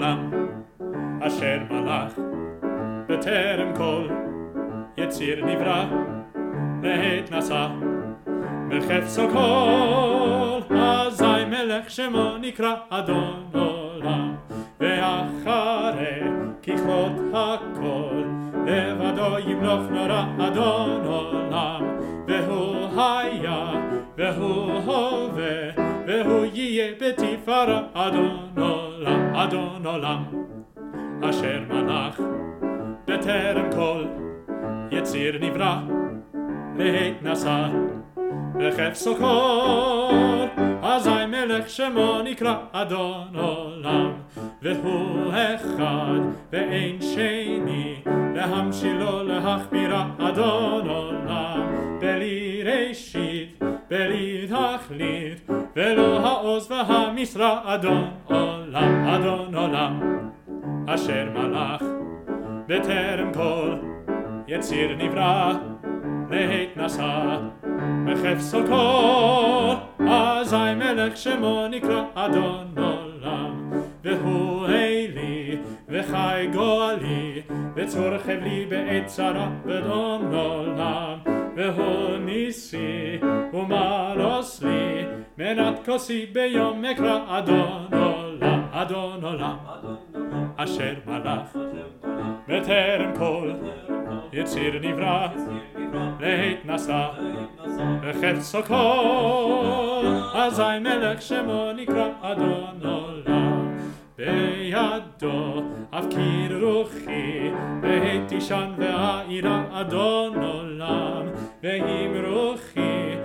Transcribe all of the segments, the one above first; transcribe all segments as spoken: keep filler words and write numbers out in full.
עולם אשר מלך בטרם כל יציר נברא להתנשא בחפצו כל אזי מלך שמו נקרא אדון עולם ואחרי ככלות הכל לבדו ימלוך נורא אדון עולם והוא היה והוא הווה והוא יהיה בתפארה אדון עולם אדון עולם אשר מלך בטרם כל יציר נברא להתנשא בחפצו כל אזי מלך שמו נקרא אדון עולם והוא אחד ואין שני להמשילו להכבירה אדון עולם בלי ראשית בלי תכלית ולא העוז והמשרה אדון עולם אדון עולם אשר מלך בטרם כל יציר נברא להתנשא בחפצו כל אזי מלך שמו נקרא אדון עולם והוא אלי וחי גואלי וצור חבלי בעת צרה בדון עולם והוא ניסי ומרוס לי מנת כוסי ביום אקרא אדון עולם אדון עולם אשר מלך בטרם כל יציר נברא להתנשא בחפצו כל אזי מלך שמו נקרא אדון עולם בידו אבקיר רוחי בעת תישן והעירה אדון עולם ועם רוחי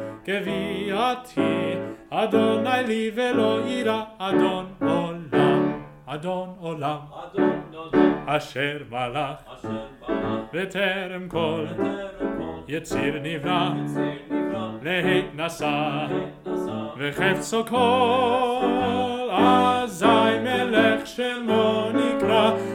גביעתי אדוני לי ולא עירה אדון עולם אדון עולם אשר מלך בטרם כל יציר נברא להתנשא בחפצו כל אזי מלך שמו נקרא